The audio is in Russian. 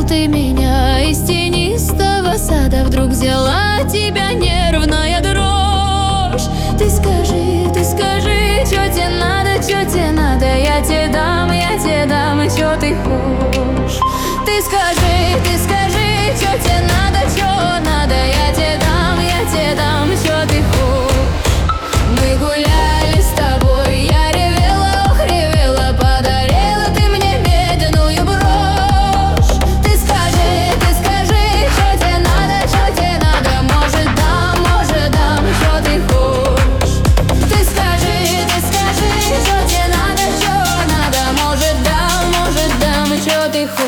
ты меня из тенистого сада, вдруг взяла тебя нервная дрожь. Ты скажи, чё тебе надо, я тебе дам, чё ты хочешь. Ты скажи, чё тебе надо, я тебе дам, чё ты хочешь. Мы гуляли с тобой, я ревела, ох, ревела, подарила ты мне медную брошь. Ты скажи, чё тебе надо, может дам, чё ты хочешь. Ты скажи, чё тебе надо, может дам, чё ты хочешь.